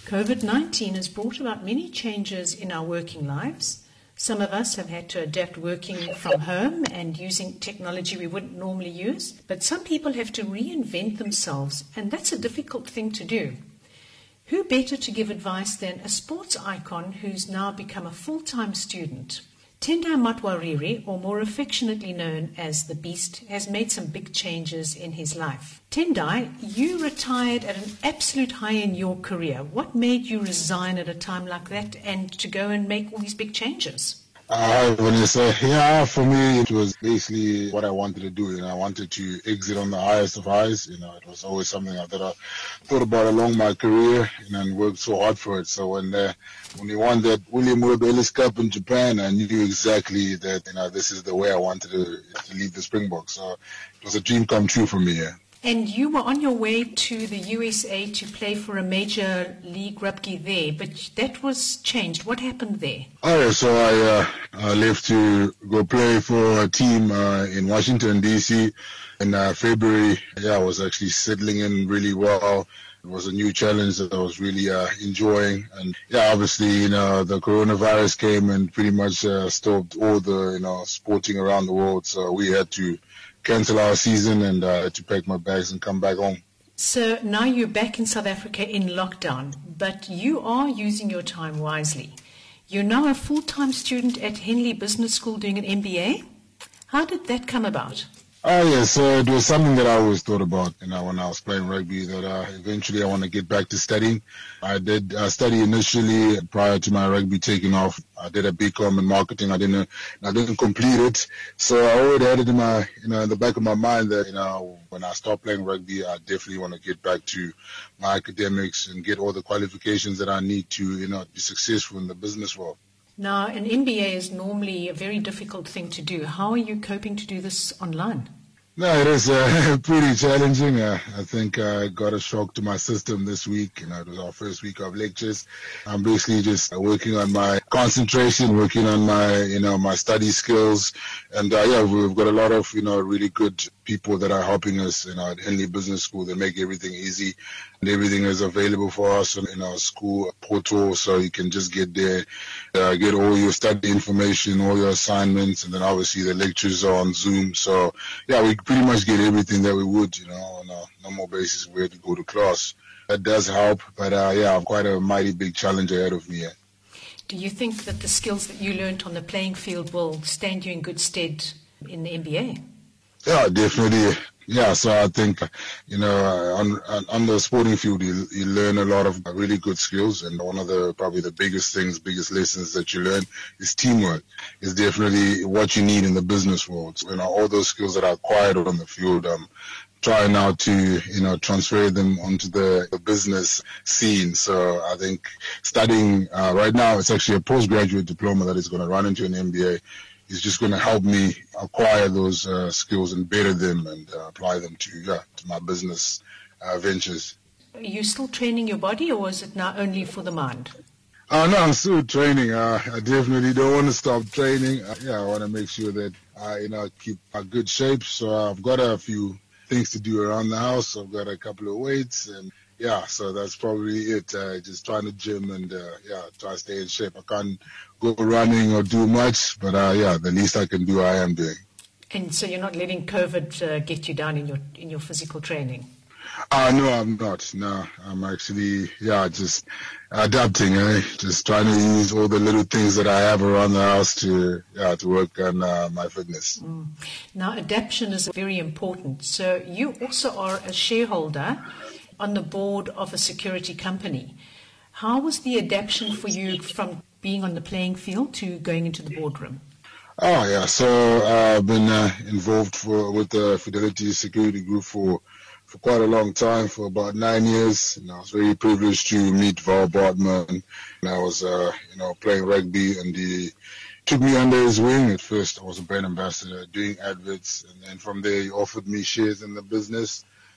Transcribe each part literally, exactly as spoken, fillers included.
COVID nineteen has brought about many changes in our working lives. Some of us have had to adapt working from home and using technology we wouldn't normally use, but some people have to reinvent themselves, and that's a difficult thing to do. Who better to give advice than a sports icon who's now become a full-time student? Tendai Matwariri, or more affectionately known as the Beast, has made some big changes in his life. Tendai, you retired at an absolute high in your career. What made you resign at a time like that and to go and make all these big changes? Uh, Vanessa, yeah, for me, it was basically what I wanted to do. You know, I wanted to exit on the highest of highs. You know, it was always something that I thought about along my career, you know, and worked so hard for it. So when uh, when we won that William Webb Ellis Cup in Japan, I knew exactly that, you know, this is the way I wanted to, to leave the Springboks. So it was a dream come true for me, yeah. And you were on your way to the U S A to play for a major league rugby there, but that was changed. What happened there? Oh, yeah, so I, uh, I left to go play for a team uh, in Washington, D C in uh, February. Yeah, I was actually settling in really well. It was a new challenge that I was really uh, enjoying. And yeah, obviously, you know, the coronavirus came and pretty much uh, stopped all the, you know, sporting around the world. So we had to cancel our season and uh, had to pack my bags and come back home. So now you're back in South Africa in lockdown, but you are using your time wisely. You're now a full-time student at Henley Business School doing an M B A. How did that come about? Oh, yeah, so it was something that I always thought about, you know, when I was playing rugby, that uh, eventually I want to get back to studying. I did uh, study initially prior to my rugby taking off. I did a B Com in marketing. I didn't, I didn't complete it. So I already had it in my, you know, in the back of my mind that, you know, when I start playing rugby, I definitely want to get back to my academics and get all the qualifications that I need to, you know, be successful in the business world. Now, an M B A is normally a very difficult thing to do. How are you coping to do this online? No, it is uh, pretty challenging. Uh, I think I got a shock to my system this week. You know, it was our first week of lectures. I'm basically just uh, working on my concentration, working on my, you know, my study skills. And uh, yeah, we've got a lot of, you know, really good people that are helping us in our Henley Business School. They make everything easy, and everything is available for us in our school portal. So you can just get there, uh, get all your study information, all your assignments, and then obviously the lectures are on Zoom. So yeah, we pretty much get everything that we would, you know, on a normal basis if we had to go to class. That does help, but uh, yeah, quite a mighty big challenge ahead of me. Yeah. Do you think that the skills that you learned on the playing field will stand you in good stead in the M B A? Yeah, definitely. Yeah, so I think, you know, on, on the sporting field, you, you learn a lot of really good skills. And one of the, probably the biggest things, biggest lessons that you learn is teamwork. Is definitely what you need in the business world. So, you know, all those skills that I acquired on the field, um, trying now to, you know, transfer them onto the, the business scene. So I think studying, uh, right now, it's actually a postgraduate diploma that is going to run into an M B A. Is just going to help me acquire those uh, skills and better them and uh, apply them to, yeah, to my business uh, ventures. Are you still training your body, or is it now only for the mind? Uh, no, I'm still training. Uh, I definitely don't want to stop training. Uh, yeah, I want to make sure that I, you know, keep a good shape. So I've got a few things to do around the house. I've got a couple of weights, and yeah, so that's probably it. Uh, just trying to gym and uh, yeah, try to stay in shape. I can't go running or do much, but uh, yeah, the least I can do, I am doing. And so you're not letting COVID uh, get you down in your in your physical training? Uh, no, I'm not. No, I'm actually, yeah, just adapting, eh? Just trying to use all the little things that I have around the house to, yeah, to work on uh, my fitness. Mm. Now, adaptation is very important. So you also are a shareholder on the board of a security company. How was the adaptation for you from being on the playing field to going into the boardroom? Oh, yeah. So uh, I've been uh, involved for, with the Fidelity Security Group for for quite a long time, for about nine years. And I was very privileged to meet Val Bartman. And I was, uh, you know, playing rugby, and he took me under his wing. At first, I was a brand ambassador doing adverts, and then from there, he offered me shares in the business.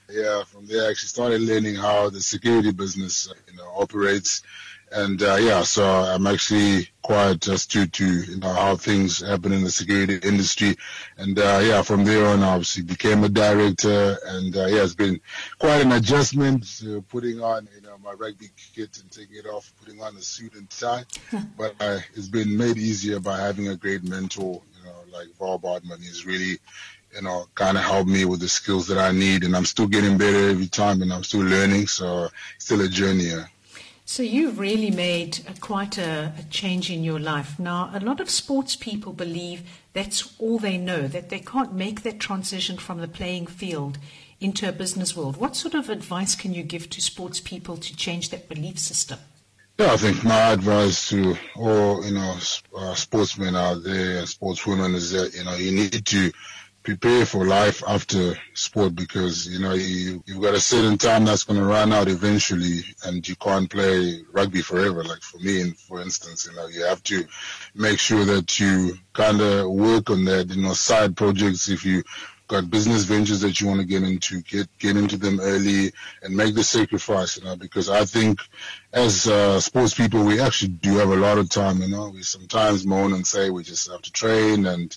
yeah, from there I actually started learning how the security business, you know, operates. And uh, yeah, so I'm actually quite astute to you know how things happen in the security industry, and uh, yeah, from there on, I obviously became a director, and uh, yeah, it's been quite an adjustment uh, putting on you know my rugby kit and taking it off, putting on a suit and tie, but uh, it's been made easier by having a great mentor, you know, like Val Bartman. He's really you know, kind of helped me with the skills that I need, and I'm still getting better every time, and I'm still learning, so still a journey. Yeah. So you've really made a, quite a, a change in your life. Now, a lot of sports people believe that's all they know, that they can't make that transition from the playing field into a business world. What sort of advice can you give to sports people to change that belief system? Yeah, I think my advice to all, you know, uh, sportsmen out there and sportswomen is that, you know, you need to prepare for life after sport, because you know you, you've got a certain time that's going to run out eventually, and you can't play rugby forever. Like for me, and for instance, you know you have to make sure that you kind of work on that. You know, side projects. If you got business ventures that you want to get into, get get into them early and make the sacrifice. You know, because I think as uh, sports people, we actually do have a lot of time. You know, we sometimes moan and say we just have to train and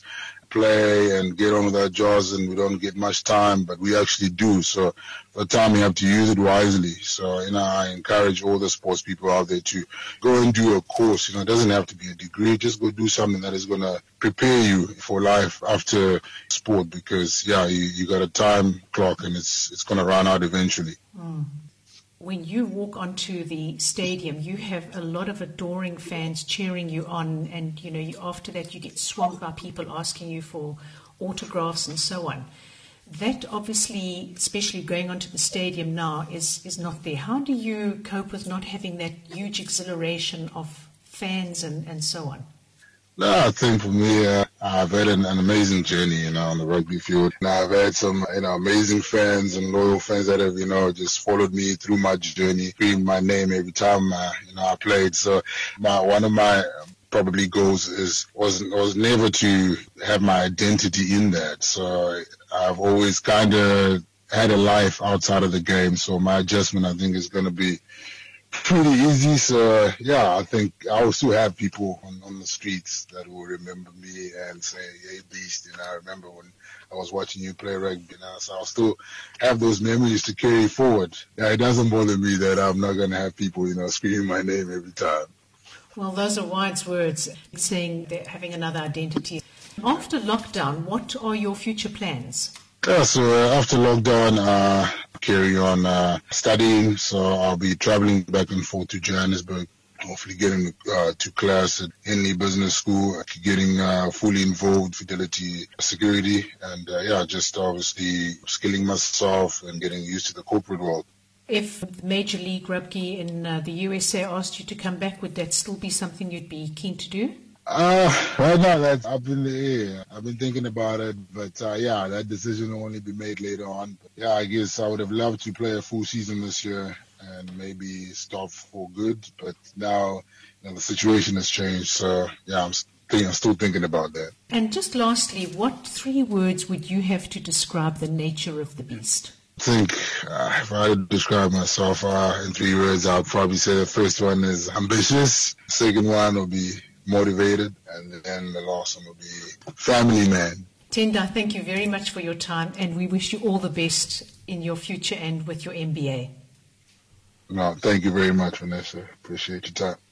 play and get on with our jobs, and we don't get much time, but we actually do. So for the time, you have to use it wisely. So, you know, I encourage all the sports people out there to go and do a course. You know, it doesn't have to be a degree. Just go do something that is going to prepare you for life after sport, because, yeah, you, you got a time clock, and it's it's going to run out eventually. Mm. When you walk onto the stadium, you have a lot of adoring fans cheering you on, and you know, you, after that, you get swamped by people asking you for autographs and so on. That obviously, especially going onto the stadium now, is, is not there. How do you cope with not having that huge exhilaration of fans and, and so on? No, I think for me, uh, I've had an, an amazing journey, you know, on the rugby field. And I've had some, you know, amazing fans and loyal fans that have, you know, just followed me through my journey, screamed my name every time, uh, you know, I played. So my one of my probably goals is was was never to have my identity in that. So I've always kind of had a life outside of the game. So my adjustment, I think, is going to be pretty easy. So yeah, I think I will still have people on, on the streets that will remember me and say, "Hey, Beast," you know, I remember when I was watching you play rugby. You know, so I'll still have those memories to carry forward. Yeah, it doesn't bother me that I'm not going to have people, you know, screaming my name every time. Well, those are wise words, saying they're having another identity. After lockdown, what are your future plans? Yeah, so uh, after lockdown, uh, carry on uh, studying. So I'll be traveling back and forth to Johannesburg, hopefully getting uh, to class at Henley Business School, getting uh, fully involved Fidelity Security, and uh, yeah, just obviously skilling myself and getting used to the corporate world. If Major League Rugby in uh, the U S A asked you to come back, would that still be something you'd be keen to do? Uh, right now that's up in the air. I've been thinking about it, but uh, yeah, that decision will only be made later on. But yeah, I guess I would have loved to play a full season this year and maybe stop for good. But now, you know, the situation has changed, so yeah, I'm, st- I'm still thinking about that. And just lastly, what three words would you have to describe the nature of the beast? I think uh, if I had to describe myself uh, in three words, I'd probably say the first one is ambitious. The second one will be motivated, and then the last one will be family man. Tenda, thank you very much for your time, and we wish you all the best in your future and with your M B A. No, thank you very much, Vanessa. Appreciate your time.